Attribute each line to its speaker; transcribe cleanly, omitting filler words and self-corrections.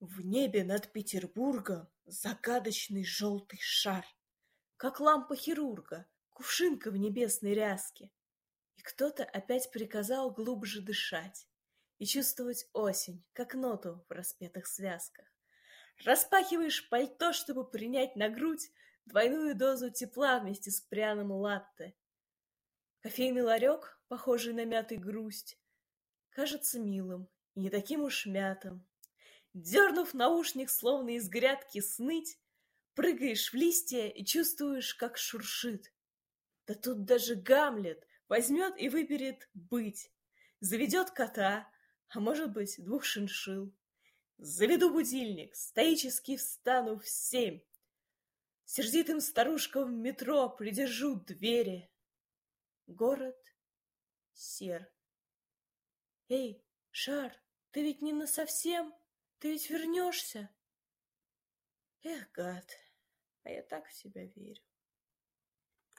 Speaker 1: В небе над Петербургом загадочный желтый шар, как лампа хирурга, кувшинка в небесной ряске. И кто-то опять приказал глубже дышать и чувствовать осень, как ноту в распетых связках. Распахиваешь пальто, чтобы принять на грудь двойную дозу тепла вместе с пряным латте. Кофейный ларек, похожий на мятый грусть, кажется милым и не таким уж мятым. Дернув наушник, словно из грядки сныть, прыгаешь в листья и чувствуешь, как шуршит. Да тут даже Гамлет возьмет и выберет быть. Заведет кота, а может быть, двух шиншилл. Заведу будильник, стоически встану в 7. Сердитым старушкам в метро придержу двери. Город сер. Эй, Шар, ты ведь не насовсем? Ты ведь вернешься? Эх, гад, а я так в тебя верю.